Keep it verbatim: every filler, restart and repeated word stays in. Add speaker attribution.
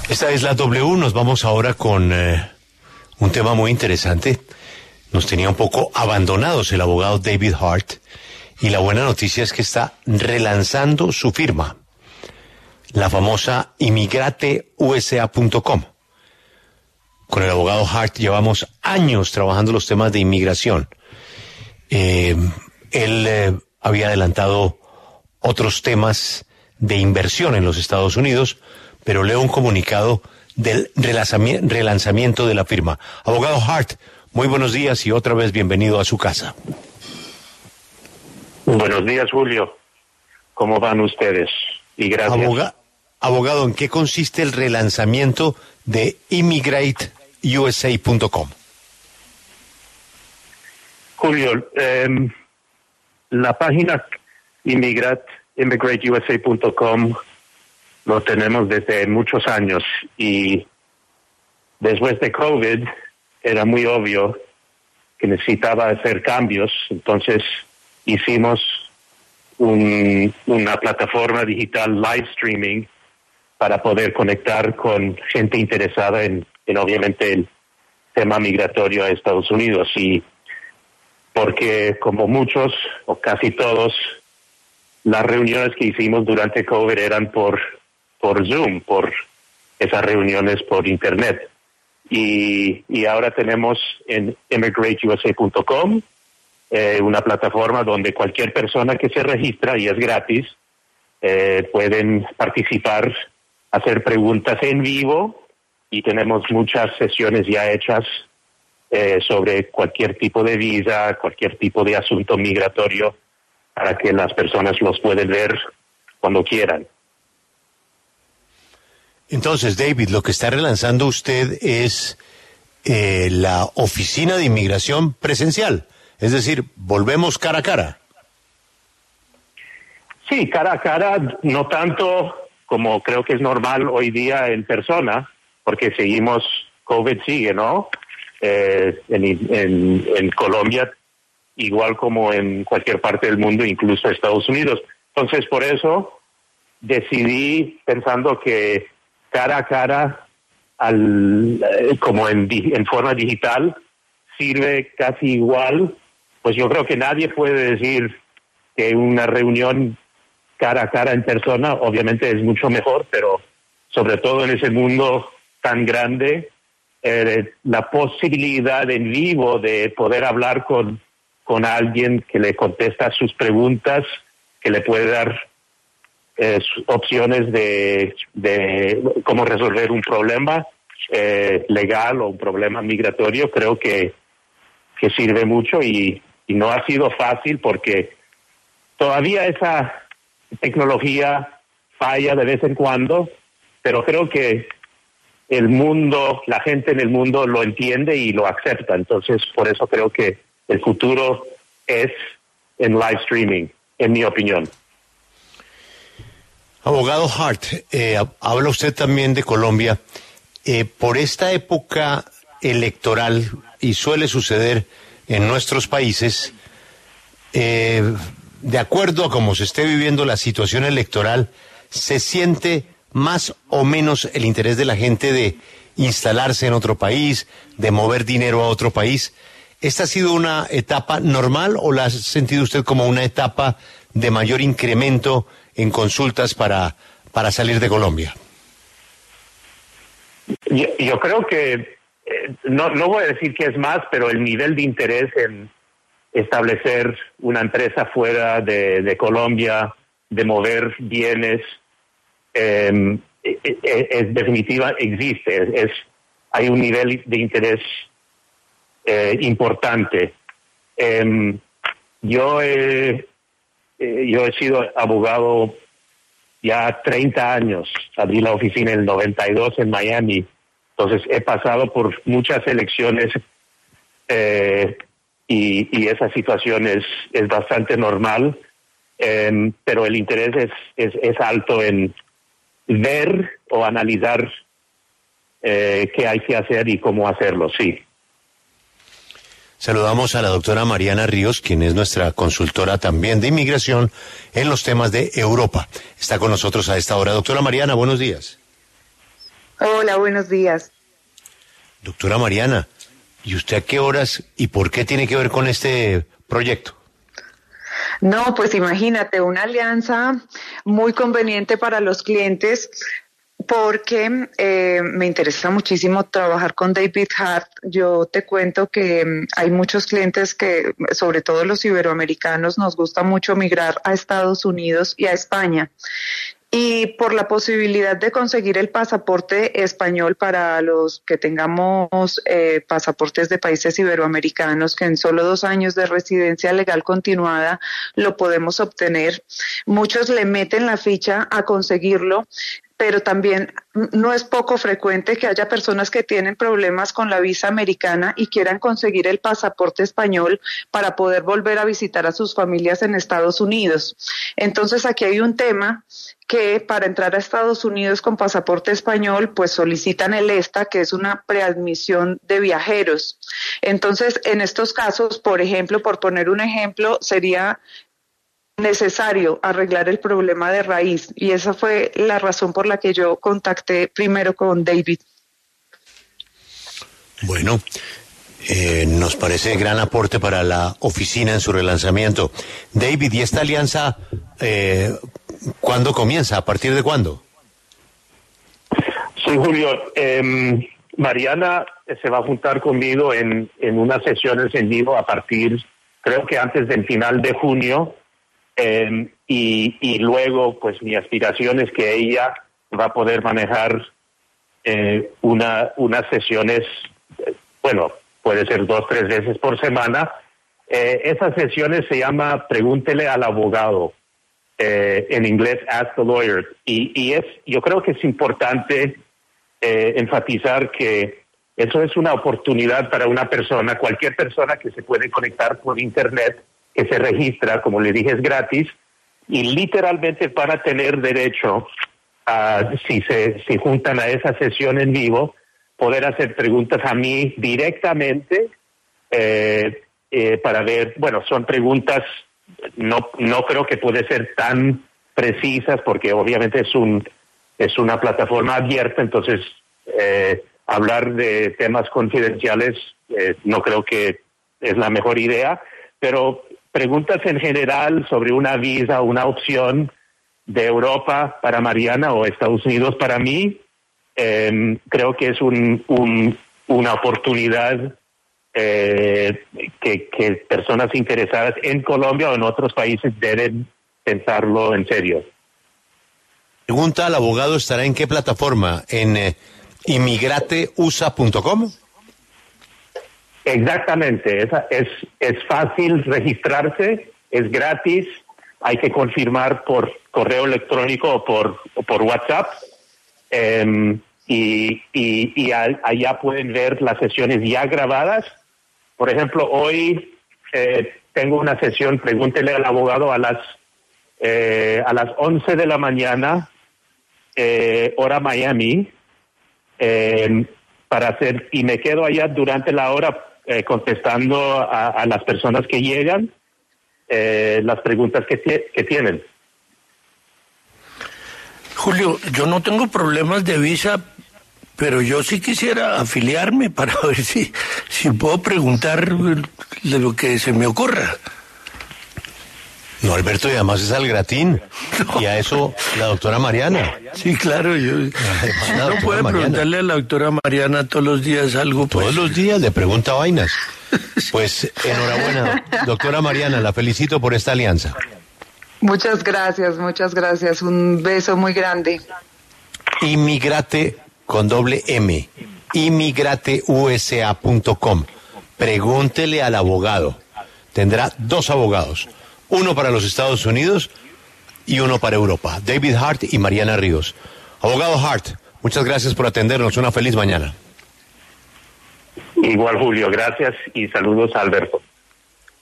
Speaker 1: Esta es la W. Nos vamos ahora con eh, un tema muy interesante. Nos tenía un poco abandonados el abogado David Hart, y la buena noticia es que está relanzando su firma, la famosa Immigrate U S A punto com. Con el abogado Hart llevamos años trabajando los temas de inmigración. Eh, él eh, había adelantado otros temas de inversión en los Estados Unidos, pero leo un comunicado del relanzamiento, relanzamiento de la firma. Abogado Hart, muy buenos días y otra vez bienvenido a su casa.
Speaker 2: Buenos días, Julio. ¿Cómo van ustedes? Y gracias.
Speaker 1: Aboga, abogado, ¿en qué consiste el relanzamiento de Immigrate U S A punto com?
Speaker 2: Julio, eh, la página Immigrate, Immigrate U S A punto com lo tenemos desde muchos años, y después de COVID era muy obvio que necesitaba hacer cambios. Entonces hicimos un, una plataforma digital live streaming para poder conectar con gente interesada en, en obviamente el tema migratorio a Estados Unidos. Y porque como muchos o casi todos, las reuniones que hicimos durante COVID eran por por Zoom, por esas reuniones por Internet. Y, y ahora tenemos en Immigrate U S A punto com eh, una plataforma donde cualquier persona que se registra, y es gratis, eh, pueden participar, hacer preguntas en vivo, y tenemos muchas sesiones ya hechas eh, sobre cualquier tipo de visa, cualquier tipo de asunto migratorio, para que las personas los puedan ver cuando quieran.
Speaker 1: Entonces, David, lo que está relanzando usted es eh, la oficina de inmigración presencial, es decir, volvemos cara a cara.
Speaker 2: Sí, cara a cara, no tanto como creo que es normal hoy día en persona, porque seguimos, COVID sigue, ¿no? Eh, en, en, en Colombia, igual como en cualquier parte del mundo, incluso Estados Unidos. Entonces, por eso decidí, pensando que cara a cara, al, eh, como en, en forma digital, sirve casi igual. Pues yo creo que nadie puede decir que una reunión cara a cara en persona obviamente es mucho mejor, pero sobre todo en ese mundo tan grande, eh, la posibilidad en vivo de poder hablar con, con alguien que le contesta sus preguntas, que le puede dar Eh, opciones de, de cómo resolver un problema eh, legal o un problema migratorio, creo que, que sirve mucho, y, y no ha sido fácil porque todavía esa tecnología falla de vez en cuando, pero creo que el mundo, la gente en el mundo lo entiende y lo acepta. Entonces, por eso creo que el futuro es en live streaming, en mi opinión.
Speaker 1: Abogado Hart, eh, habla usted también de Colombia. Eh, por esta época electoral, y suele suceder en nuestros países, eh, de acuerdo a cómo se esté viviendo la situación electoral, ¿se siente más o menos el interés de la gente de instalarse en otro país, de mover dinero a otro país? ¿Esta ha sido una etapa normal o la ha sentido usted como una etapa de mayor incremento en consultas para, para salir de Colombia?
Speaker 2: Yo, yo creo que, eh, no, no voy a decir que es más, pero el nivel de interés en establecer una empresa fuera de, de Colombia, de mover bienes, eh, es, es definitiva, existe. Es, es, hay un nivel de interés eh, importante. Eh, yo he... Eh, yo he sido abogado ya treinta años. Abrí la oficina en el noventa y dos en Miami. Entonces he pasado por muchas elecciones eh, y, y esa situación es, es bastante normal, eh, pero el interés es, es, es alto en ver o analizar eh, qué hay que hacer y cómo hacerlo, sí.
Speaker 1: Saludamos a la doctora Mariana Ríos, quien es nuestra consultora también de inmigración en los temas de Europa. Está con nosotros a esta hora. Doctora Mariana, buenos días.
Speaker 3: Hola, buenos días.
Speaker 1: Doctora Mariana, ¿y usted a qué horas y por qué tiene que ver con este proyecto?
Speaker 3: No, pues imagínate, una alianza muy conveniente para los clientes porque eh, me interesa muchísimo trabajar con David Hart. Yo te cuento que um, hay muchos clientes que, sobre todo los iberoamericanos, nos gusta mucho migrar a Estados Unidos y a España. Y por la posibilidad de conseguir el pasaporte español para los que tengamos eh, pasaportes de países iberoamericanos, que en solo dos años de residencia legal continuada lo podemos obtener. Muchos le meten la ficha a conseguirlo, pero también no es poco frecuente que haya personas que tienen problemas con la visa americana y quieran conseguir el pasaporte español para poder volver a visitar a sus familias en Estados Unidos. Entonces aquí hay un tema que para entrar a Estados Unidos con pasaporte español, pues solicitan el ESTA, que es una preadmisión de viajeros. Entonces, en estos casos, por ejemplo, por poner un ejemplo, sería necesario arreglar el problema de raíz, y esa fue la razón por la que yo contacté primero con David.
Speaker 1: Bueno, eh, nos parece gran aporte para la oficina en su relanzamiento. David, ¿y esta alianza eh, cuándo comienza? ¿A partir de cuándo?
Speaker 2: Sí, Julio. Eh, Mariana se va a juntar conmigo en, en unas sesiones en vivo a partir, creo que antes del final de junio. Eh, y, y luego, pues mi aspiración es que ella va a poder manejar eh, una unas sesiones, eh, bueno, puede ser dos, tres veces por semana. Eh, esas sesiones se llama Pregúntele al abogado, eh, en inglés Ask the Lawyer. Y, y es, yo creo que es importante eh, enfatizar que eso es una oportunidad para una persona, cualquier persona que se puede conectar por internet, que se registra, como le dije, es gratis, y literalmente van a tener derecho a, si se si juntan a esa sesión en vivo, poder hacer preguntas a mí directamente eh, eh, para ver, bueno, son preguntas, no no creo que puede ser tan precisas, porque obviamente es un es una plataforma abierta, entonces eh, hablar de temas confidenciales eh, no creo que es la mejor idea, pero preguntas en general sobre una visa, una opción de Europa para Mariana o Estados Unidos para mí, eh, creo que es un, un, una oportunidad eh, que, que personas interesadas en Colombia o en otros países deben pensarlo en serio.
Speaker 1: Pregunta al abogado, ¿estará en qué plataforma? ¿En eh, inmigrate u s a punto com?
Speaker 2: Exactamente, es, es, es fácil registrarse, es gratis, hay que confirmar por correo electrónico o por, o por WhatsApp, eh, y, y, y a, allá pueden ver las sesiones ya grabadas. Por ejemplo, hoy eh, tengo una sesión, pregúntele al abogado, a las, eh, a las once de la mañana, eh, hora Miami, eh, para hacer, y me quedo allá durante la hora Eh, contestando a, a las personas que llegan eh, las preguntas que, que tienen.
Speaker 4: Julio, yo no tengo problemas de visa, pero yo sí quisiera afiliarme para ver si, si puedo preguntar de lo que se me ocurra.
Speaker 1: No, Alberto, y además es al gratín. No. Y a eso la doctora Mariana.
Speaker 4: Sí, claro, yo. Si no puede Mariana. Preguntarle a la doctora Mariana todos los días algo. Pues.
Speaker 1: Todos los días le pregunta vainas. Pues enhorabuena, doctora Mariana, la felicito por esta alianza.
Speaker 3: Muchas gracias, muchas gracias. Un beso muy grande.
Speaker 1: Inmigrate con doble M. inmigrate u s a punto com. Pregúntele al abogado. Tendrá dos abogados. Uno para los Estados Unidos y uno para Europa. David Hart y Mariana Ríos. Abogado Hart, muchas gracias por atendernos. Una feliz mañana.
Speaker 2: Igual, Julio. Gracias y saludos a Alberto.